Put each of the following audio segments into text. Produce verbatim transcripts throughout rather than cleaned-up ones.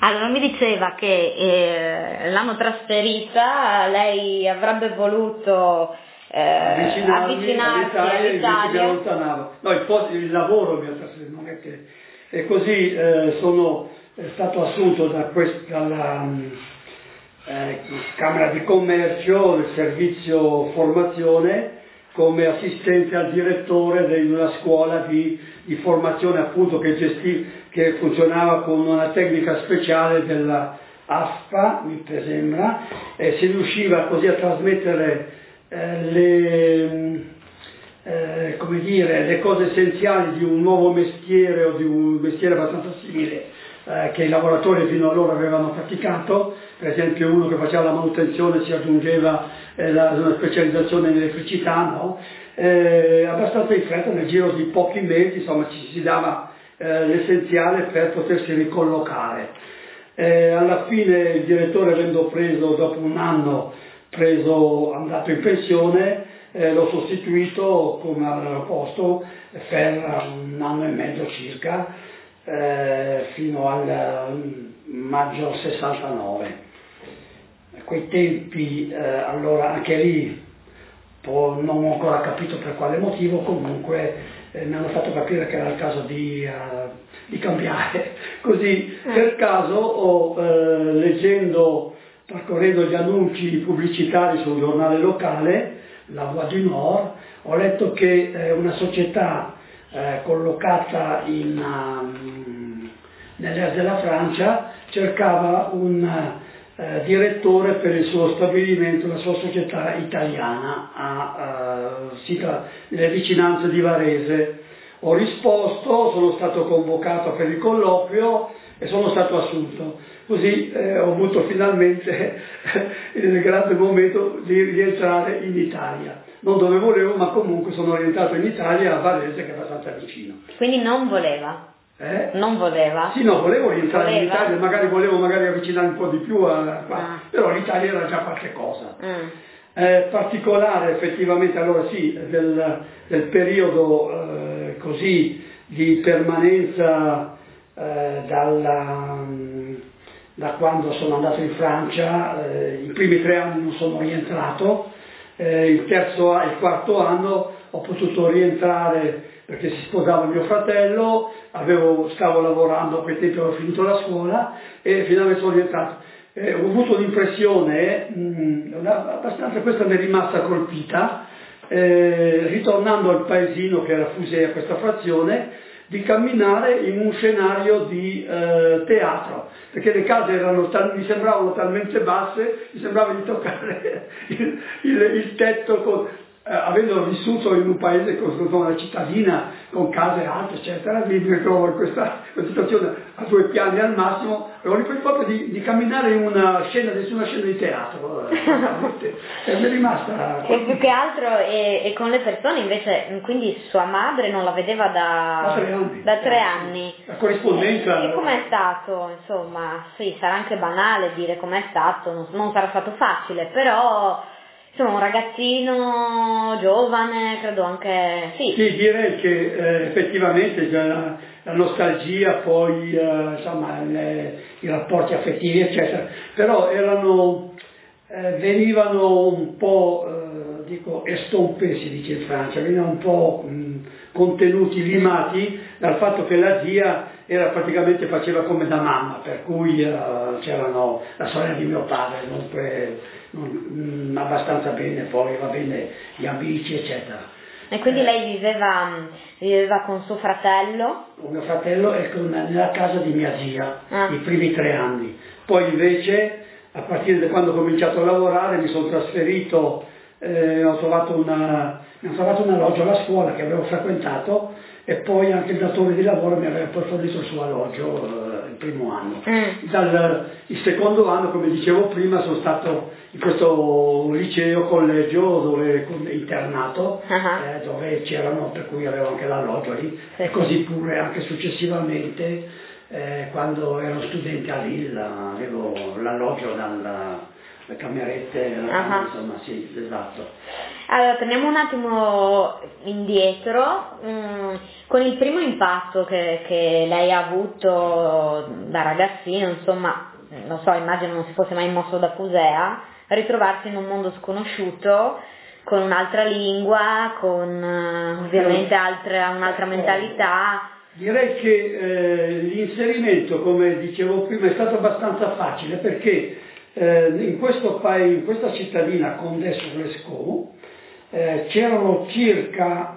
Allora mi diceva che eh, l'hanno trasferita, lei avrebbe voluto eh, avvicinarsi all'Italia, all'Italia. Mi allontanava. No, il, posto, il lavoro mi ha trasferito, non è che... E così eh, sono è stato assunto da questa, dalla eh, Camera di Commercio, del servizio formazione, come assistente al direttore di una scuola di, di formazione appunto che, gestì, che funzionava con una tecnica speciale della A F P A, mi sembra, e si riusciva così a trasmettere eh, le, eh, come dire, le cose essenziali di un nuovo mestiere o di un mestiere abbastanza simile eh, che i lavoratori fino allora avevano praticato. Per esempio uno che faceva la manutenzione si aggiungeva eh, la, una specializzazione in elettricità, no? eh, abbastanza in fretta, nel giro di pochi mesi, insomma, ci si dava eh, l'essenziale per potersi ricollocare. Eh, alla fine il direttore, avendo preso dopo un anno, preso, andato in pensione, eh, l'ho sostituito come avevo posto per un anno e mezzo circa, eh, fino al maggio sessantanove. A quei tempi, eh, allora anche lì, po- non ho ancora capito per quale motivo, comunque eh, mi hanno fatto capire che era il caso di, uh, di cambiare. Così per caso ho, eh, leggendo, percorrendo gli annunci pubblicitari sul giornale locale, la Voix du Nord, ho letto che eh, una società eh, collocata in, um, nell'est della Francia cercava un eh, direttore per il suo stabilimento, la sua società italiana a uh, sita nelle vicinanze di Varese. Ho risposto, sono stato convocato per il colloquio e sono stato assunto. Così eh, ho avuto finalmente il grande momento di rientrare in Italia. Non dove volevo, ma comunque sono rientrato in Italia, a Varese, che è abbastanza vicino. Quindi non voleva? Eh? Non voleva? Sì, no, volevo rientrare voleva? in Italia, magari volevo magari avvicinare un po' di più a qua, ah. però l'Italia era già qualche cosa. Mm. Eh, particolare effettivamente, allora sì, del, del periodo eh, così di permanenza eh, dalla, da quando sono andato in Francia, eh, i primi tre anni non sono rientrato, eh, il terzo il quarto anno ho potuto rientrare perché si sposava mio fratello, avevo, stavo lavorando, a quei tempi avevo finito la scuola e finalmente sono rientrato. Eh, ho avuto l'impressione, mh, abbastanza questa mi è rimasta colpita, eh, ritornando al paesino che era Fusei, a questa frazione, di camminare in un scenario di eh, teatro, perché le case erano tal- mi sembravano talmente basse, mi sembrava di toccare il, il, il tetto con... Eh, avendo vissuto in un paese con una cittadina, con case alte, eccetera, mi ritrovo in questa, questa situazione a due piani al massimo, avevo l'impressione proprio di, di camminare in una scena, su una scena di teatro, eh, e mi è rimasta... E più che altro, e, e con le persone invece, quindi sua madre non la vedeva da, da tre anni. Da tre anni. La corrispondenza... E, e com'è stato? Insomma, sì, sarà anche banale dire com'è stato, non, non sarà stato facile, però... Insomma, un ragazzino giovane, credo anche... Sì, sì direi che eh, effettivamente la, la nostalgia, poi eh, insomma le, i rapporti affettivi, eccetera, però erano, eh, venivano un po', eh, dico, estompé, si dice in Francia, venivano un po' mh, contenuti, limati dal fatto che la zia era praticamente, faceva come da mamma, per cui eh, c'erano la sorella di mio padre, dunque non, mh, abbastanza bene, poi va bene gli amici, eccetera. E quindi eh, lei viveva, viveva con suo fratello? Con mio fratello e con, nella casa di mia zia, ah. i primi tre anni. Poi invece, a partire da quando ho cominciato a lavorare, mi sono trasferito, eh, ho trovato una, mi ho trovato un alloggio alla scuola che avevo frequentato, e poi anche il datore di lavoro mi aveva poi fornito il suo alloggio eh, il primo anno. Mm. Dal il secondo anno, come dicevo prima, sono stato in questo liceo, collegio, dove internato, uh-huh. eh, dove c'erano, per cui avevo anche l'alloggio lì, sì, e così pure anche successivamente, eh, quando ero studente a Lille, avevo l'alloggio dal, le camerette, la camera, uh-huh. insomma, sì, esatto. Allora, torniamo un attimo indietro, mm, con il primo impatto che, che lei ha avuto da ragazzino, insomma, non so, immagino non si fosse mai mosso da Fusea, ritrovarsi in un mondo sconosciuto, con un'altra lingua, con uh, ovviamente altra, un'altra mentalità. Direi che eh, l'inserimento, come dicevo prima, è stato abbastanza facile perché eh, in questo paese, in questa cittadina, Condé-sur-Lescaut, eh, c'erano circa,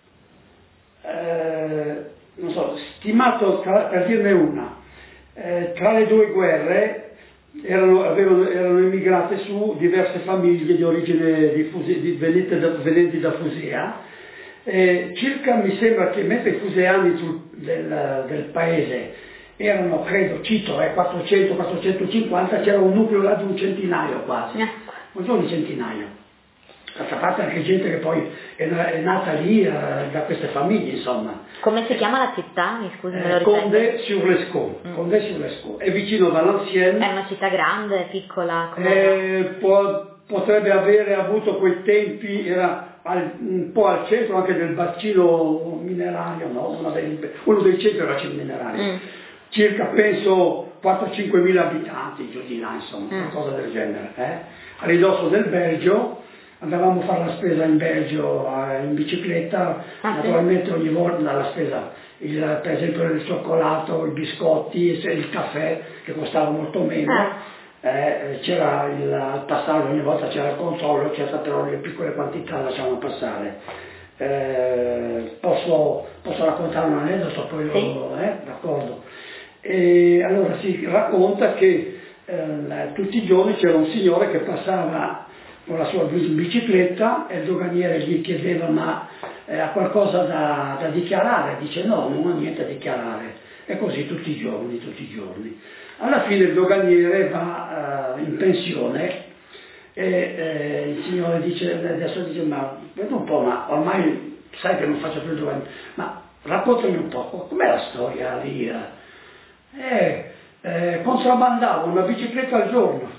eh, non so, stimato, tra, per dirne una, eh, tra le due guerre erano, avevano, erano immigrate su diverse famiglie di origine di Fuse, di, venite da, venenti da Fusea. Eh, circa mi sembra che mentre i fuseani sul, del, del paese erano, credo, cito, eh, quattrocento quattrocentocinquanta, c'era un nucleo là di un centinaio quasi, non solo un centinaio. D'altra parte anche gente che poi è, è nata lì eh, da queste famiglie, insomma. Come si chiama la città? Mi scusi, me lo eh, ripeto. Condé-sur-Lescaut, mm. Condé-sur-Lescaut, è vicino a Valenciennes. È una città grande, piccola? Eh, può, potrebbe avere avuto quei tempi, era al, un po' al centro anche del bacino minerario, no? uno, dei, uno dei centri dei bacini minerari, mm. circa penso quattro cinque mila abitanti giù di là, insomma, mm. qualcosa del genere. Eh? A ridosso del Belgio, andavamo a fare la spesa in Belgio eh, in bicicletta, ah, naturalmente sì. ogni volta la spesa, il, per esempio il cioccolato, i biscotti, il caffè che costava molto meno. Ah. Eh, c'era il passaggio, ogni volta c'era il controllo, c'era però le piccole quantità lasciamo passare. Eh, posso, posso raccontare un aneddoto, poi lo, sì. eh, d'accordo. E allora si racconta che eh, tutti i giorni c'era un signore che passava con la sua bicicletta e il doganiere gli chiedeva ma eh, ha qualcosa da, da dichiarare? Dice no, non ho niente da dichiarare. E così tutti i giorni, tutti i giorni. Alla fine il doganiere va uh, in pensione e eh, il signore dice, adesso dice, ma vedo un po', ma ormai sai che non faccio più il doganiere, ma raccontami un po', com'è la storia lì? Eh, eh, contrabbandavo una bicicletta al giorno.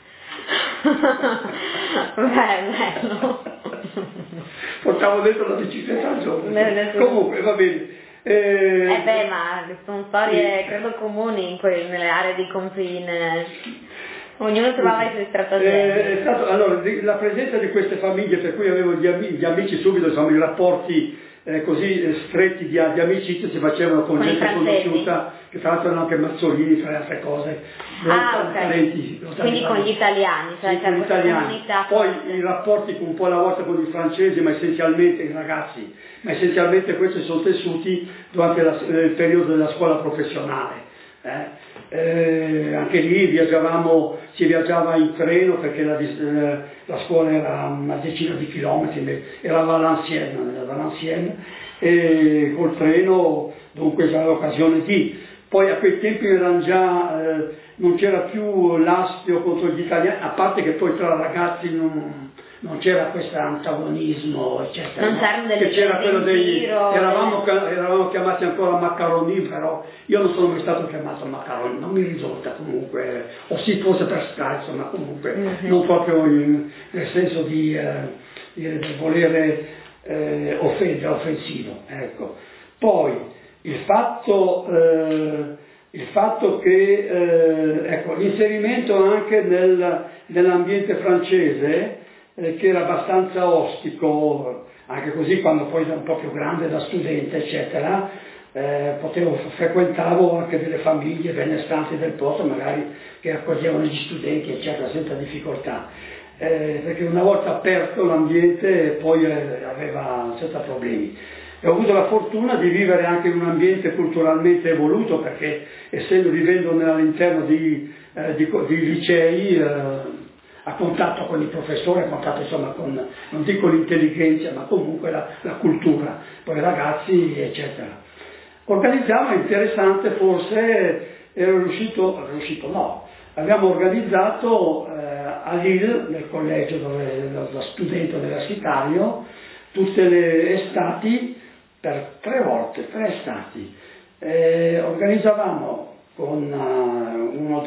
Bello. Portavo dentro la bicicletta al giorno. Comunque, va bene. Eh, eh beh, ma sono storie sì. credo comuni in quelle, nelle aree di confine, ognuno trovava i suoi stratagemmi. Eh, è stato, allora, la presenza di queste famiglie per cui avevo gli amici, gli amici subito, insomma, i rapporti eh, così eh, stretti di, di amicizia si facevano con, con gente conosciuta, che tra l'altro erano anche Mazzolini, tra le altre cose. Ah, ok. Talenti, quindi con gli italiani, cioè sì, con gli italiani. Poi forse. I rapporti un po' alla volta con i francesi, ma essenzialmente i ragazzi, ma essenzialmente questi sono tessuti durante la, il periodo della scuola professionale. Eh? Eh, anche lì viaggiavamo, si viaggiava in treno perché la, eh, la scuola era una decina di chilometri, era a Valenciennes, era Valenciennes e col treno dunque c'era l'occasione di. Poi a quei tempi erano già, eh, non c'era più l'astio contro gli italiani, a parte che poi tra ragazzi non, non c'era questo antagonismo, eccetera. Non c'erano delle che c'era quello degli, giro, eravamo, eravamo chiamati ancora maccaroni, però io non sono mai stato chiamato maccaroni, non mi risulta comunque, o sì forse per scherzo, ma comunque mm-hmm. non proprio in, nel senso di, eh, di, di volere eh, offendere, offensivo. Ecco. Poi il fatto, eh, il fatto che eh, ecco, l'inserimento anche nel, nell'ambiente francese, eh, che era abbastanza ostico, anche così quando poi ero un po' più grande da studente, eccetera, eh, potevo, frequentavo anche delle famiglie benestanti del posto, magari che accoglievano gli studenti, eccetera, senza difficoltà. Eh, perché una volta aperto l'ambiente poi eh, aveva senza problemi. E ho avuto la fortuna di vivere anche in un ambiente culturalmente evoluto perché essendo vivendo all'interno di, eh, di, di licei eh, a contatto con i professori, a contatto insomma con, non dico l'intelligenza ma comunque la, la cultura, poi i ragazzi eccetera. Organizzavamo, interessante forse, ero riuscito, riuscito no, abbiamo organizzato eh, a Lille, nel collegio dove da studente universitario, tutte le estati, per tre volte, tre estati, eh, organizzavamo con uh, uno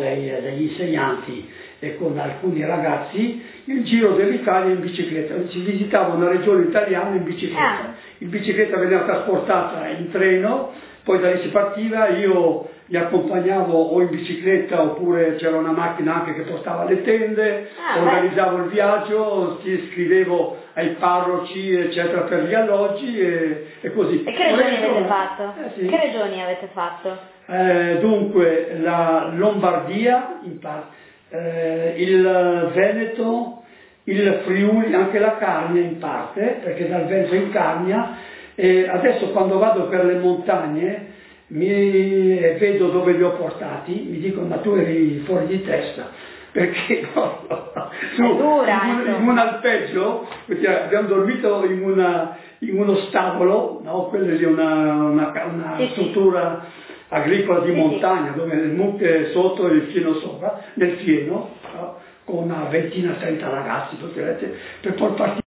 dei, degli insegnanti e con alcuni ragazzi il giro dell'Italia in bicicletta. Si visitava una regione italiana in bicicletta. In bicicletta veniva trasportata in treno, poi da lì si partiva, io li accompagnavo o in bicicletta oppure c'era una macchina anche che portava le tende, ah, organizzavo beh. il viaggio, scrivevo ai parroci eccetera per gli alloggi e, e così. E che regioni avete fatto? Eh, sì. Che regioni avete fatto? Eh, dunque la Lombardia, in parte, eh, il Veneto, il Friuli, anche la Carnia in parte, perché dal Veneto in Carnia, e adesso quando vado per le montagne mi vedo dove li ho portati, mi dicono ma tu eri fuori di testa, perché no, no, su, dura, in, un, in un alpeggio, abbiamo dormito in, una, in uno stabolo, no? Quella è una, una, una sì, struttura agricola di sì, montagna, sì. dove le mucche sotto e il fieno sopra, nel fieno, no? Con una ventina, trenta ragazzi, per poi partire.